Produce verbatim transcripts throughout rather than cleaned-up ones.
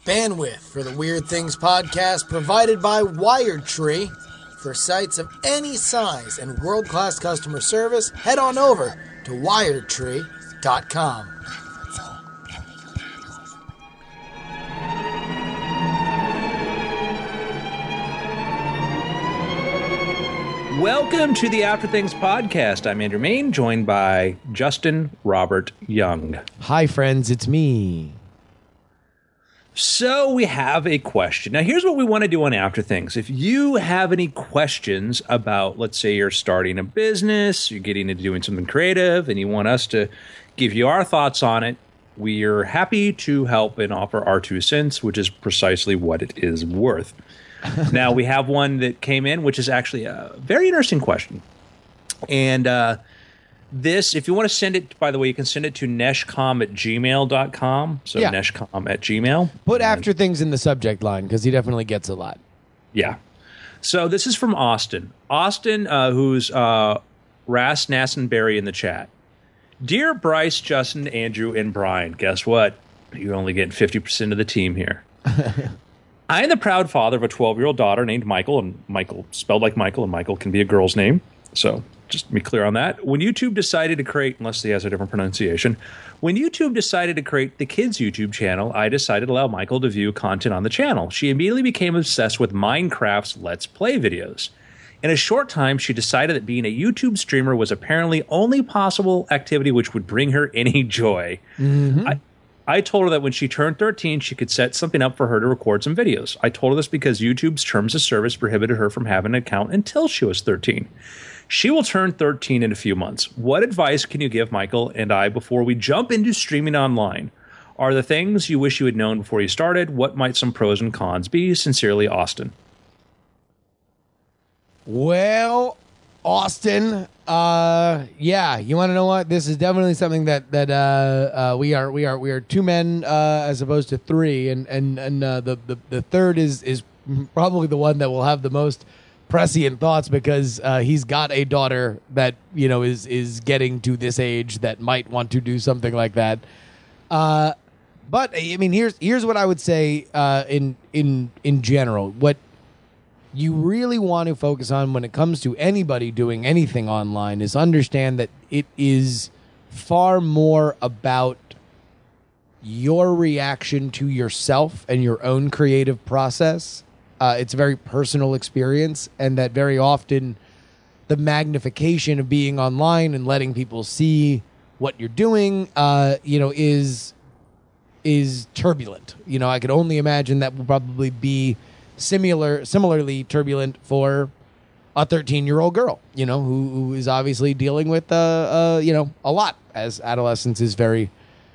Bandwidth for the Weird Things podcast provided by WiredTree. For sites of any size and world-class customer service, head on over to wired tree dot com. Welcome to the After Things podcast. I'm Andrew Main, joined by Justin Robert Young. Hi, friends. It's me. So we have a question. Now, here's what we want to do on After Things. If you have any questions about, let's say you're starting a business, you're getting into doing something creative, and you want us to give you our thoughts on it, we are happy to help and offer our two cents, which is precisely what it is worth. Now, we have one that came in, which is actually a very interesting question. And uh, this, if you want to send it, by the way, you can send it to neshcom at gmail dot com. So Yeah. neshcom at gmail. Put And- after things in the subject line because he definitely gets a lot. Yeah. So this is from Austin. Austin, uh, who's uh, Ras Nassenberry in the chat. Dear Bryce, Justin, Andrew, and Brian, guess what? You're only getting fifty percent of the team here. I am the proud father of a twelve-year-old daughter named Michael, and Michael spelled like Michael, and Michael can be a girl's name. So just to be clear on that. When YouTube decided to create, unless he has a different pronunciation, when YouTube decided to create the kids' YouTube channel, I decided to allow Michael to view content on the channel. She immediately became obsessed with Minecraft's Let's Play videos. In a short time, she decided that being a YouTube streamer was apparently only possible activity which would bring her any joy. Mm-hmm. I, I told her that when she turned thirteen, she could set something up for her to record some videos. I told her this because YouTube's terms of service prohibited her from having an account until she was thirteen. She will turn thirteen in a few months. What advice can you give Michael and I before we jump into streaming online? Are there things you wish you had known before you started? What might some pros and cons be? Sincerely, Austin. Well, Austin, uh, yeah, you want to know what? This is definitely something that that uh, uh, we are we are we are two men uh, as opposed to three, and and and uh, the, the the third is is probably the one that will have the most prescient thoughts because uh, he's got a daughter that you know is is getting to this age that might want to do something like that. Uh, but I mean, here's here's what I would say uh, in in in general. What you really want to focus on when it comes to anybody doing anything online is understand that it is far more about your reaction to yourself and your own creative process. Uh, it's a very personal experience, and that very often the magnification of being online and letting people see what you're doing, uh, you know, is is turbulent. You know, I could only imagine that will probably be similar, similarly turbulent for a thirteen-year-old girl, you know, who, who is obviously dealing with, uh, uh, you know, a lot, as adolescence is very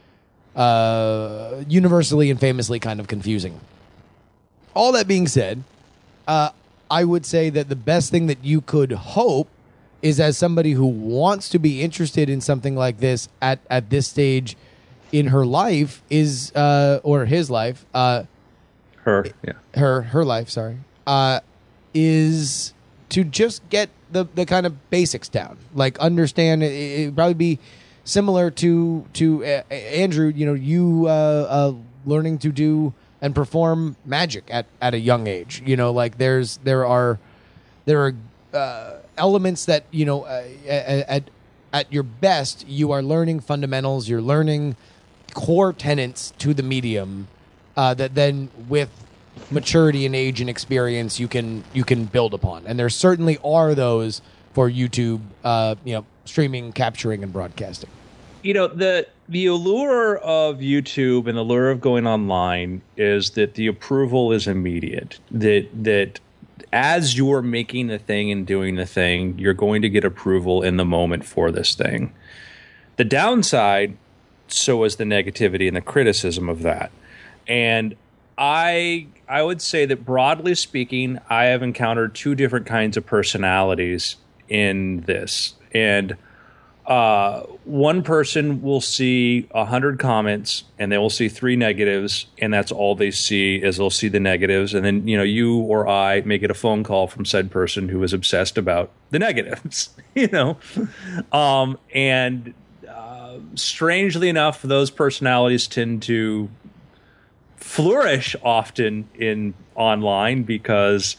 uh, universally and famously kind of confusing. All that being said, uh, I would say that the best thing that you could hope is, as somebody who wants to be interested in something like this at, at this stage in her life, is uh, or his life, uh, Her, yeah. her her life, sorry, uh, is to just get the, the kind of basics down. Like, understand, it, it'd probably be similar to to uh, Andrew, you know, you uh, uh, learning to do and perform magic at, at a young age. You know, like there's there are there are uh, elements that, you know, uh, at at your best, you are learning fundamentals, you're learning core tenets to the medium. Uh, that then, with maturity and age and experience, you can you can build upon, and there certainly are those for YouTube, uh, you know, streaming, capturing, and broadcasting. You know, the the allure of YouTube and the allure of going online is that the approval is immediate. That that as you're making the thing and doing the thing, you're going to get approval in the moment for this thing. The downside, so is the negativity and the criticism of that. And I I would say that, broadly speaking, I have encountered two different kinds of personalities in this. And uh, one person will see a hundred comments and they will see three negatives, and that's all they see is they'll see the negatives. And then, you know, you or I may get a phone call from said person who is obsessed about the negatives, you know, um, and uh, strangely enough, those personalities tend to flourish often in online because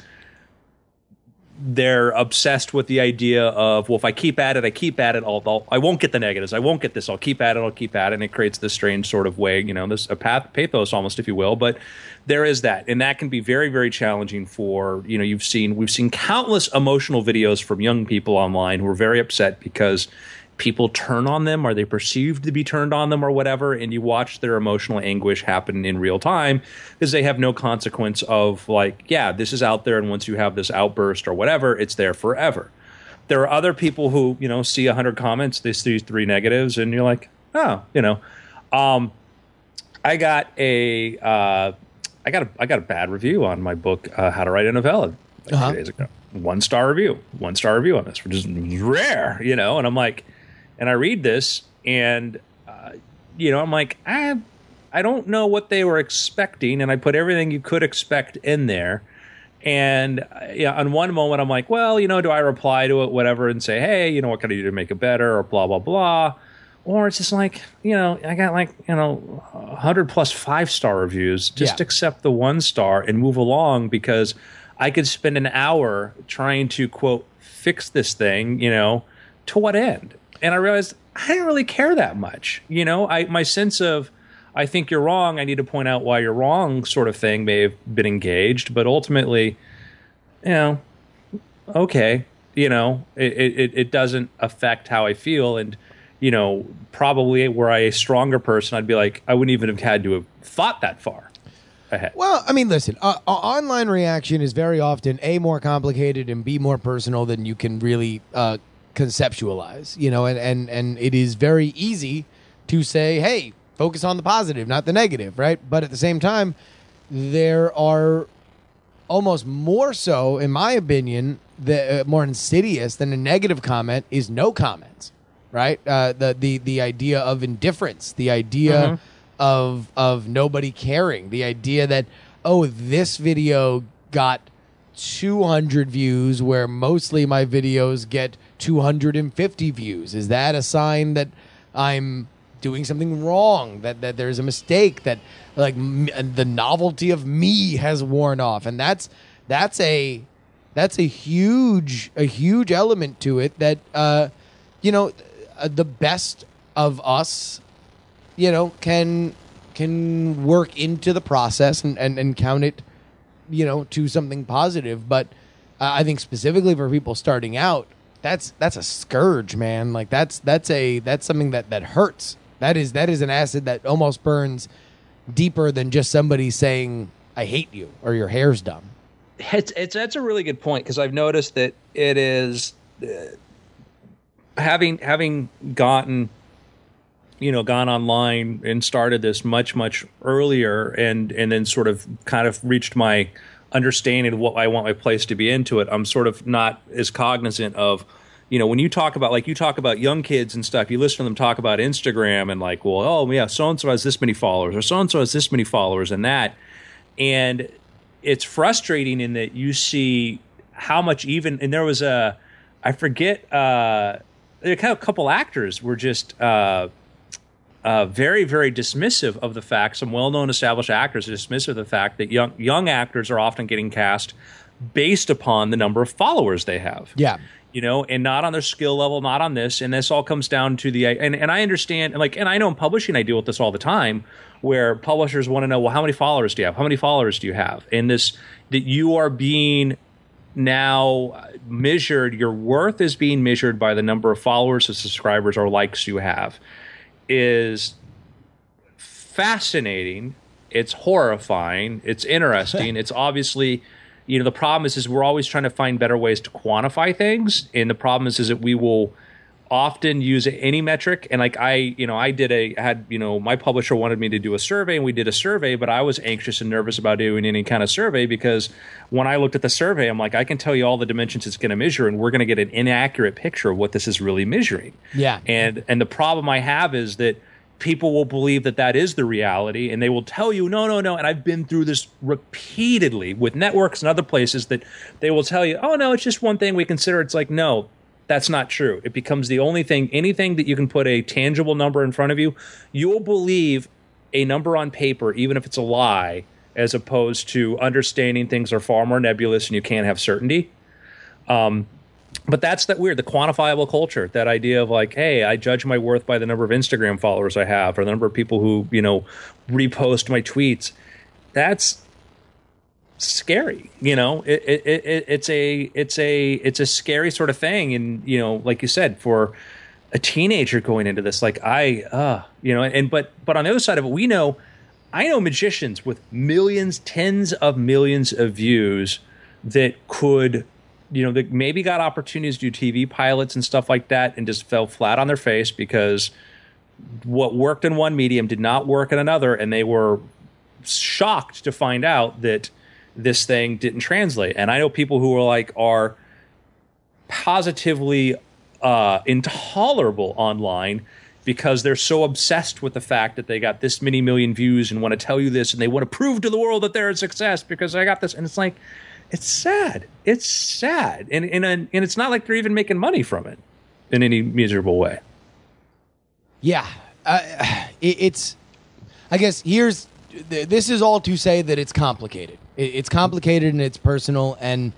they're obsessed with the idea of, well, if I keep at it, I keep at it, I'll, I'll, I won't get the negatives. I won't get this. I'll keep at it. I'll keep at it. And it creates this strange sort of way, you know, this a path, pathos almost, if you will. But there is that. And that can be very, very challenging for, you know, you've seen, we've seen countless emotional videos from young people online who are very upset because people turn on them, or they perceived to be turned on them or whatever, and you watch their emotional anguish happen in real time because they have no consequence of like, yeah, this is out there, and once you have this outburst or whatever, it's there forever. There are other people who, you know, see one hundred comments, they see three negatives, and you're like, oh, you know. Um, I got a uh, I got a I got a bad review on my book, uh, How to Write a Novella, like uh-huh. two days ago. One star review, one star review on this, which is rare, you know, and I'm like, and I read this, and, uh, you know, I'm like, I, I don't know what they were expecting, and I put everything you could expect in there. And uh, yeah, on one moment, I'm like, well, you know, do I reply to it, whatever, and say, hey, you know, what can I do to make it better, or blah, blah, blah. Or it's just like, you know, I got like, you know, one hundred plus five-star reviews. Just Yeah. accept the one star and move along, because I could spend an hour trying to, quote, fix this thing, you know, to what end? And I realized I didn't really care that much. You know, I my sense of, I think you're wrong, I need to point out why you're wrong sort of thing may have been engaged. But ultimately, you know, okay, you know, it, it, it doesn't affect how I feel. And, you know, probably were I a stronger person, I'd be like, I wouldn't even have had to have thought that far ahead. Well, I mean, listen, uh, uh, online reaction is very often A, more complicated, and B, more personal than you can really uh, conceptualize, you know, and, and, and it is very easy to say, hey, focus on the positive, not the negative, right? But at the same time, there are almost more so, in my opinion, the uh, more insidious than a negative comment is no comments, right? Uh, the, the, the idea of indifference, the idea Mm-hmm. of, of nobody caring, the idea that, oh, this video got two hundred views where mostly my videos get two hundred fifty views. Is that a sign that I'm doing something wrong, that that there's a mistake, that like m- the novelty of me has worn off? And that's that's a that's a huge a huge element to it, that uh you know, uh, the best of us, you know, can can work into the process and and, and count it, you know, to something positive. But uh, I think specifically for people starting out, that's that's a scourge, man. Like that's that's a that's something that that hurts. That is that is an acid that almost burns deeper than just somebody saying, I hate you, or your hair's dumb. It's, it's that's a really good point, because I've noticed that it is uh, having having gotten, you know, gone online and started this much, much earlier, and and then sort of kind of reached my understanding of what I want my place to be into it. I'm sort of not as cognizant of, you know, when you talk about, like you talk about young kids and stuff, you listen to them talk about Instagram and like, well, oh yeah, so-and-so has this many followers, or so-and-so has this many followers and that. And it's frustrating in that you see how much even, and there was a, I forget, uh, there kind of a couple actors were just, uh, Uh, very, very dismissive of the fact, some well-known established actors are dismissive of the fact that young young actors are often getting cast based upon the number of followers they have. Yeah. You know, and not on their skill level, not on this. And this all comes down to the, and, and I understand, like, and I know in publishing I deal with this all the time, where publishers want to know, well, how many followers do you have? How many followers do you have? And this, that you are being now measured, your worth is being measured by the number of followers or subscribers or likes you have, is fascinating. It's horrifying. It's interesting. It's obviously, you know, the problem is, is we're always trying to find better ways to quantify things. And the problem is, is that we will often use any metric. And like I, you know, I did a, had, you know, my publisher wanted me to do a survey, and we did a survey, but I was anxious and nervous about doing any kind of survey, because when I looked at the survey, I'm like, I can tell you all the dimensions it's going to measure, and we're going to get an inaccurate picture of what this is really measuring. Yeah. And, and the problem I have is that people will believe that that is the reality, and they will tell you, no, no, no. And I've been through this repeatedly with networks and other places, that they will tell you, oh no, it's just one thing we consider. It's like, no, that's not true. It becomes the only thing, anything that you can put a tangible number in front of you, you will believe a number on paper, even if it's a lie, as opposed to understanding things are far more nebulous and you can't have certainty. Um, but that's that weird, the quantifiable culture, that idea of like, hey, I judge my worth by the number of Instagram followers I have or the number of people who, you know, repost my tweets. That's scary. You know, it, it, it, it's a it's a it's a scary sort of thing. And, you know, like you said, for a teenager going into this, like I, uh, you know, and but but on the other side of it, we know, I know magicians with millions, tens of millions of views that could, you know, that maybe got opportunities to do T V pilots and stuff like that and just fell flat on their face because what worked in one medium did not work in another, and they were shocked to find out that this thing didn't translate. And I know people who are like are positively uh, intolerable online because they're so obsessed with the fact that they got this many million views and want to tell you this, and they want to prove to the world that they're a success because I got this. And it's like, it's sad. It's sad. And, and, and it's not like they're even making money from it in any miserable way. Yeah. Uh, it, it's, I guess here's, this is all to say that it's complicated. It, it's complicated and it's personal. And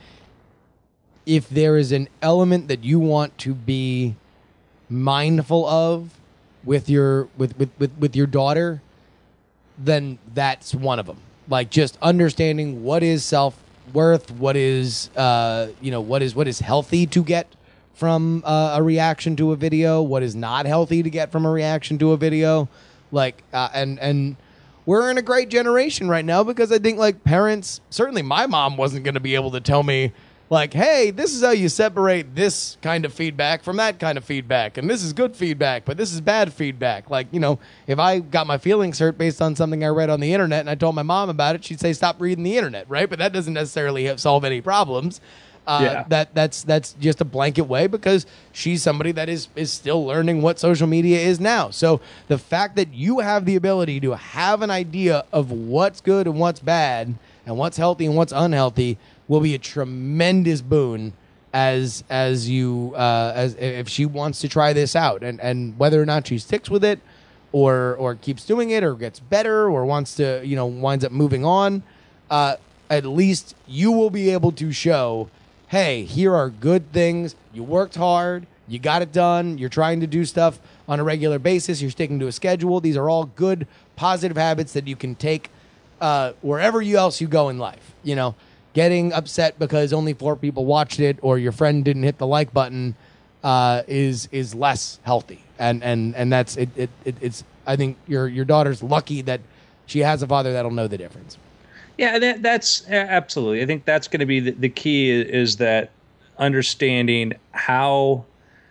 if there is an element that you want to be mindful of with your, with, with, with, with your daughter, then that's one of them. Like just understanding what is self worth, what is uh you know what is what is healthy to get from uh, a reaction to a video, what is not healthy to get from a reaction to a video, like uh, and and we're in a great generation right now because I think like parents, certainly my mom wasn't going to be able to tell me like, hey, this is how you separate this kind of feedback from that kind of feedback, and this is good feedback, but this is bad feedback. Like, you know, if I got my feelings hurt based on something I read on the internet and I told my mom about it, she'd say, stop reading the internet, right? But that doesn't necessarily have, solve any problems. Uh, yeah. That that's that's just a blanket way because she's somebody that is is still learning what social media is now. So the fact that you have the ability to have an idea of what's good and what's bad and what's healthy and what's unhealthy will be a tremendous boon as as you uh, as if she wants to try this out, and and whether or not she sticks with it or or keeps doing it or gets better or wants to, you know, winds up moving on. Uh, at least you will be able to show, hey, here are good things. You worked hard. You got it done. You're trying to do stuff on a regular basis. You're sticking to a schedule. These are all good, positive habits that you can take uh, wherever you else you go in life. You know, getting upset because only four people watched it or your friend didn't hit the like button uh, is is less healthy. And and and that's it. It, it it's I think your your daughter's lucky that she has a father that'll know the difference. Yeah, that, that's absolutely. I think that's going to be the, the key is that understanding how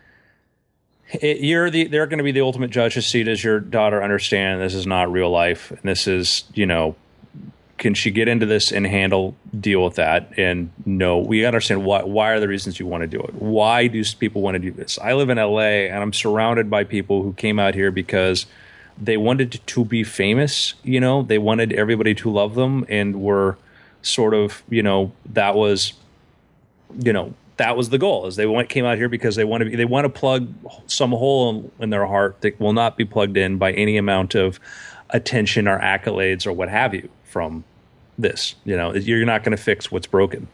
it, you're the they're going to be the ultimate judge to see, does your daughter understand this is not real life and this is, you know, can she get into this and handle deal with that? And no, we understand why why are the reasons you want to do it? Why do people want to do this? I live in L A and I'm surrounded by people who came out here because they wanted to be famous, you know, they wanted everybody to love them and were sort of, you know, that was, you know, that was the goal is they went, came out here because they want to be, they want to plug some hole in, in their heart that will not be plugged in by any amount of attention or accolades or what have you from this. You know, you're not going to fix what's broken.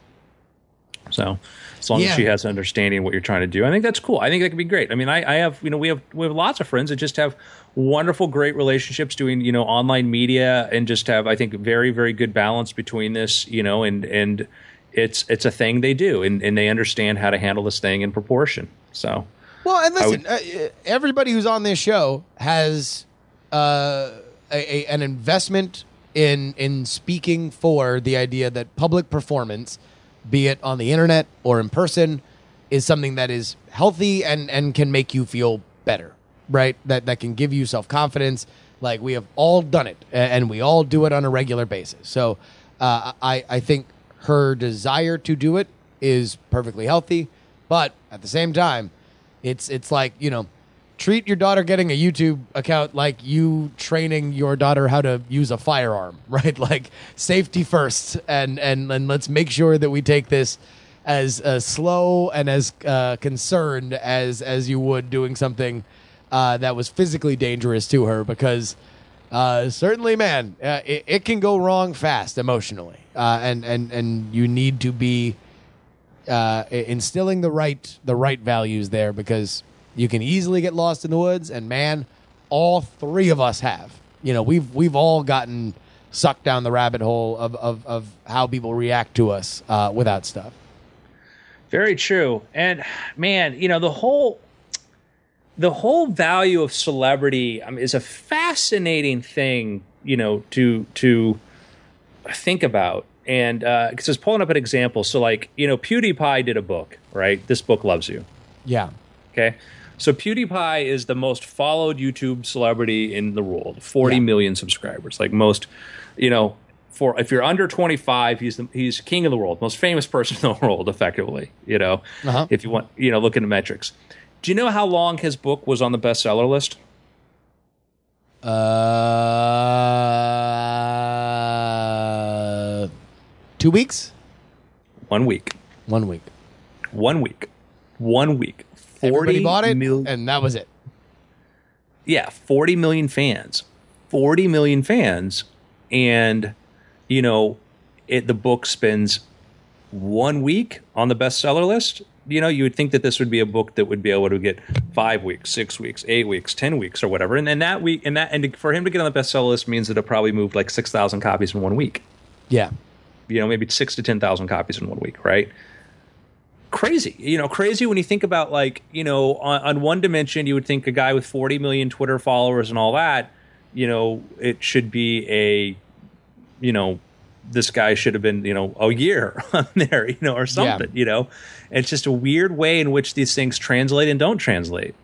So as long yeah. as she has an understanding of what you're trying to do, I think that's cool. I think that could be great. I mean, I, I have, you know, we have, we have lots of friends that just have wonderful, great relationships doing, you know, online media and just have, I think, very, very good balance between this, you know, and, and it's, it's a thing they do and, and they understand how to handle this thing in proportion. So, well, and listen, would, uh, everybody who's on this show has uh, a, a, an investment in, in speaking for the idea that public performance, be it on the internet or in person, is something that is healthy and, and can make you feel better, right? That that can give you self-confidence. Like, we have all done it, and we all do it on a regular basis. So uh, I, I think her desire to do it is perfectly healthy. But at the same time, it's it's like, you know, treat your daughter getting a YouTube account like you training your daughter how to use a firearm, right? Like, safety first, and and, and let's make sure that we take this as uh, slow and as uh, concerned as as you would doing something uh, that was physically dangerous to her, because Uh, certainly, man, uh, it, it can go wrong fast emotionally, uh, and and and you need to be uh, instilling the right the right values there, because you can easily get lost in the woods. And man, all three of us have. You know, we've we've all gotten sucked down the rabbit hole of of, of how people react to us uh, without stuff. Very true. And man, you know, the whole the whole value of celebrity um, is a fascinating thing, you know, to to think about. And because uh, I was pulling up an example, so like, you know, PewDiePie did a book, right? This Book Loves You. Yeah. Okay. So PewDiePie is the most followed YouTube celebrity in the world, forty yeah. million subscribers. Like most, you know, for if you're under twenty-five, he's the, he's king of the world, most famous person in the world, effectively. You know, uh-huh. if you want, you know, look into metrics. Do you know how long his book was on the bestseller list? Uh, two weeks. One week. One week. One week. One week. Everybody bought it, mil- and that was it. Yeah, forty million fans. forty million fans. And, you know, it, the book spends one week on the bestseller list. You know, you would think that this would be a book that would be able to get five weeks, six weeks, eight weeks, ten weeks, or whatever. And then that week, and that, and for him to get on the bestseller list means that it probably moved like six thousand copies in one week. Yeah. You know, maybe six to ten thousand copies in one week, right? Crazy, you know, crazy when you think about, like, you know, on, on one dimension, you would think a guy with forty million Twitter followers and all that, you know, it should be a, you know, this guy should have been, you know, a year on there, you know, or something, yeah. you know. It's just a weird way in which these things translate and don't translate.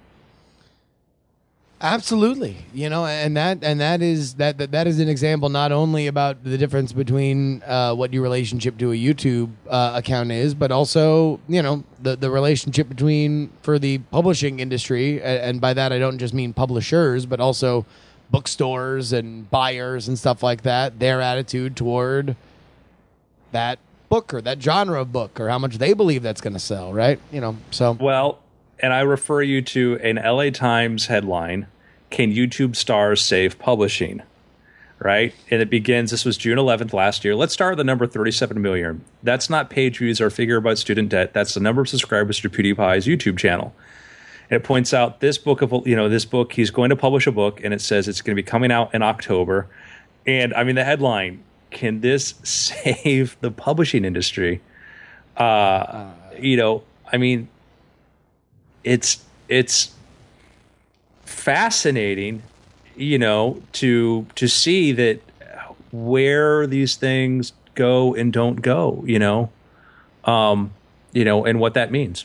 Absolutely, you know, and that and that is that that, that is an example not only about the difference between uh, what your relationship to a YouTube uh, account is, but also, you know, the the relationship between for the publishing industry, and, and by that I don't just mean publishers, but also bookstores and buyers and stuff like that. Their attitude toward that book or that genre of book, or how much they believe that's going to sell, right? You know, so well. And I refer you to an L A Times headline, "Can YouTube Stars Save Publishing?" Right? And it begins, this was June eleventh last year. Let's start with the number thirty-seven million. That's not page views or figure about student debt. That's the number of subscribers to PewDiePie's YouTube channel. And it points out this book, of you know, this book, he's going to publish a book, and it says it's going to be coming out in October. And, I mean, the headline, "Can this save the publishing industry?" Uh, uh, you know, I mean... It's it's fascinating, you know, to to see that where these things go and don't go, you know, um, you know, and what that means.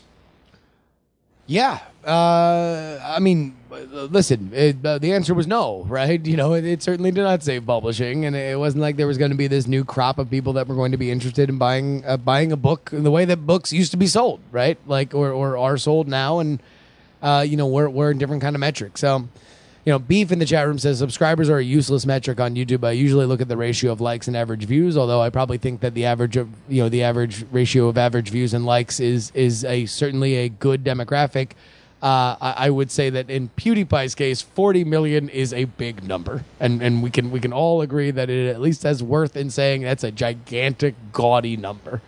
Yeah, uh, I mean, listen, it, uh, the answer was no, right? You know, it, it certainly did not save publishing, and it wasn't like there was going to be this new crop of people that were going to be interested in buying uh, buying a book in the way that books used to be sold, right? Like, or, or are sold now, and uh, you know, we're we're in different kind of metrics. So, you know, Beef in the chat room says subscribers are a useless metric on YouTube. I usually look at the ratio of likes and average views, although I probably think that the average of you know the average ratio of average views and likes is is a certainly a good demographic. Uh, I, I would say that in PewDiePie's case, forty million is a big number, and and we can we can all agree that it at least has worth in saying that's a gigantic, gaudy number.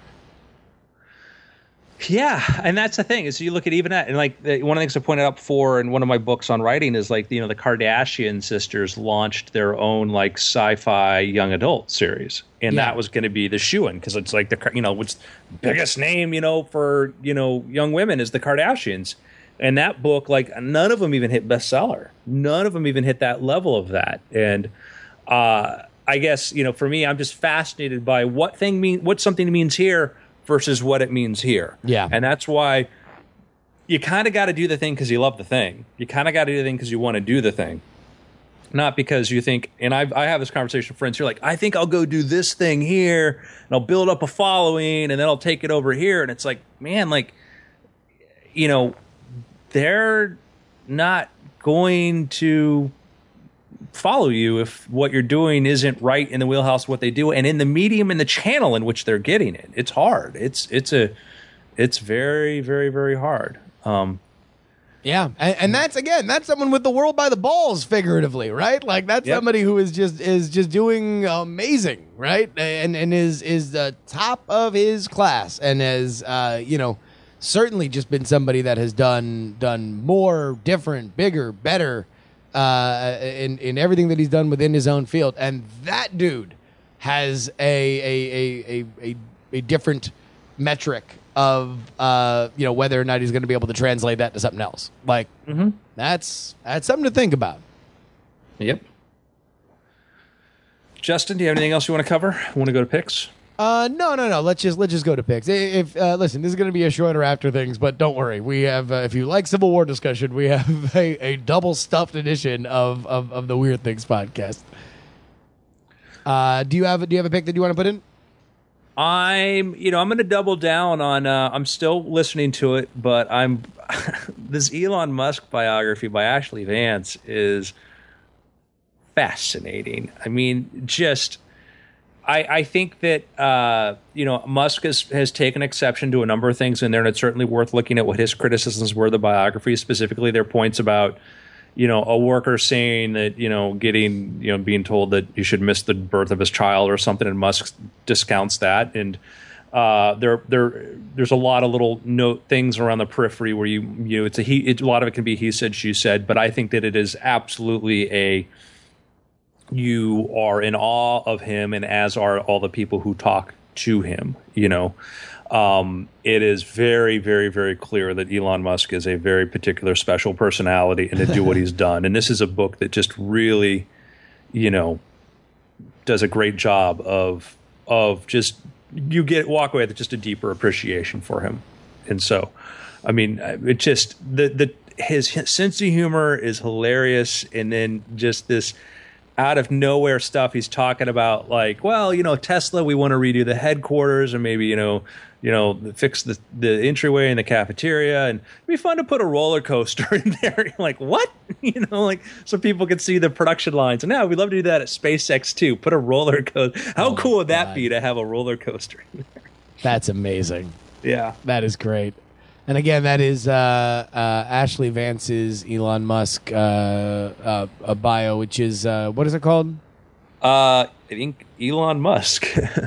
Yeah, and that's the thing is you look at even that, and like the, one of the things I pointed out before in one of my books on writing is like you know the Kardashian sisters launched their own like sci-fi young adult series, and Yeah. that was going to be the shoo-in because it's like the you know what's biggest name you know for you know young women is the Kardashians. And that book, like, none of them even hit bestseller. None of them even hit that level of that. And uh, I guess, you know, for me, I'm just fascinated by what thing mean, what something means here versus what it means here. Yeah. And that's why you kind of got to do the thing because you love the thing. You kind of got to do the thing because you want to do the thing. Not because you think, and I've, I have this conversation with friends who are like, I think I'll go do this thing here, and I'll build up a following, and then I'll take it over here. And it's like, man, like, you know, they're not going to follow you if what you're doing isn't right in the wheelhouse of what they do and in the medium and the channel in which they're getting it. It's hard. It's it's a it's very very very hard. Um, Yeah, and, and that's again, that's someone with the world by the balls, figuratively, right? Like that's Yep. somebody who is just is just doing amazing, right? And and is is the top of his class, and has uh, you know certainly just been somebody that has done done more, different, bigger, better uh, in in everything that he's done within his own field. And that dude has a a a a, a, a different metric of uh, you know whether or not he's going to be able to translate that to something else. Like Mm-hmm. that's that's something to think about. Yep. Justin, do you have anything else you want to cover? Want to go to picks? Uh, no, no, no. Let's just let's just go to picks. If uh, listen, this is going to be a shorter after things, but don't worry. We have uh, if you like Civil War discussion, we have a, a double stuffed edition of, of of the Weird Things podcast. Uh, do you have do you have a pick that you want to put in? I'm, you know, I'm going to double down on. Uh, I'm still listening to it, but I'm this Elon Musk biography by Ashley Vance is fascinating. I mean, just I, I think that uh, you know Musk has has taken exception to a number of things in there, and it's certainly worth looking at what his criticisms were of the biography, specifically their points about, you know, a worker saying that, you know, getting, you know, being told that you should miss the birth of his child or something, and Musk discounts that. And uh, there, there, there's a lot of little note things around the periphery where you, you know, it's a he. It, a lot of it can be he said, she said, but I think that it is absolutely a. You are in awe of him, and as are all the people who talk to him. You know. Um, it is very, very, very clear that Elon Musk is a very particular special personality and to do what he's done. And this is a book that just really, you know, does a great job of of just you get walk away with just a deeper appreciation for him. And so, I mean, it just the the his sense of humor is hilarious, and then just this out of nowhere stuff he's talking about, like, well, you know, Tesla, we want to redo the headquarters, or maybe, you know, you know, fix the, the entryway in the cafeteria, and it'd be fun to put a roller coaster in there. You're like, what? You know, like, so people can see the production lines. And now we'd love to do that at SpaceX too. Put a roller coaster. How Oh cool would that God. be to have a roller coaster in there? That's amazing. Yeah. That is great. And again, that is uh, uh, Ashley Vance's Elon Musk uh, uh, a bio, which is uh, what is it called? Uh, I think Elon Musk.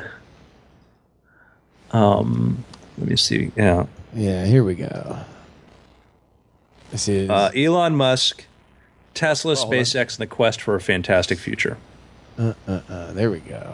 um, let me see. Yeah. Yeah, here we go. This is Uh, Elon Musk, Tesla, hold on. SpaceX, and the quest for a fantastic future. uh, uh, uh, there we go.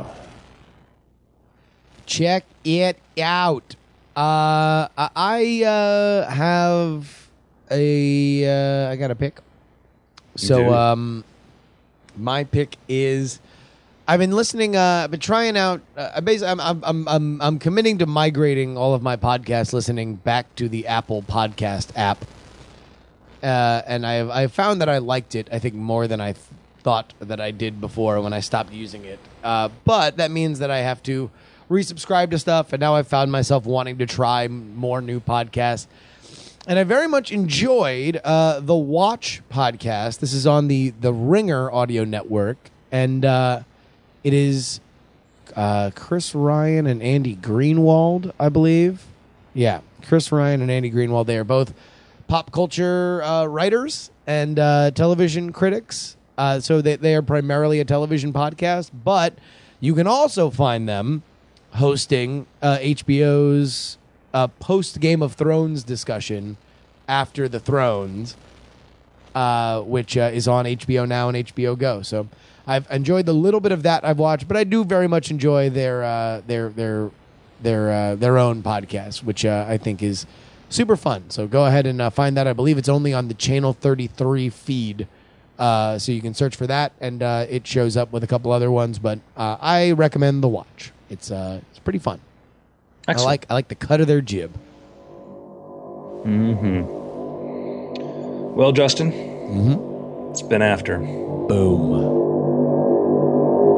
Check it out. Uh, I- I uh, have a uh, I got a pick. do? So um, my pick is I've been listening. Uh, I've been trying out. Uh, I basically, I'm, I'm I'm I'm I'm committing to migrating all of my podcast listening back to the Apple Podcast app. Uh, and I've I found that I liked it. I think more than I th- thought that I did before when I stopped using it. Uh, but that means that I have to resubscribe to stuff, and now I've found myself wanting to try m- more new podcasts. And I very much enjoyed uh, the Watch podcast. This is on the the Ringer audio network, and uh, it is uh, Chris Ryan and Andy Greenwald, I believe. Yeah, Chris Ryan and Andy Greenwald. They are both pop culture uh, writers and uh, television critics. Uh, so they, they are primarily a television podcast, but you can also find them hosting uh, H B O's uh, post Game of Thrones discussion After the Thrones, uh, which uh, is on H B O Now and H B O Go. So I've enjoyed the little bit of that I've watched, but I do very much enjoy their uh, their their their uh, their own podcast, which uh, I think is super fun. So go ahead and uh, find that. I believe it's only on the Channel thirty-three feed. Uh, so you can search for that, and uh, it shows up with a couple other ones. But uh, I recommend the watch. It's uh, it's pretty fun. Excellent. I like I like the cut of their jib. Mm-hmm. Well, Justin, Mm-hmm. it's been after. Boom.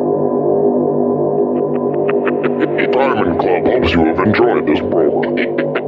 Diamond Club hopes you have enjoyed this program.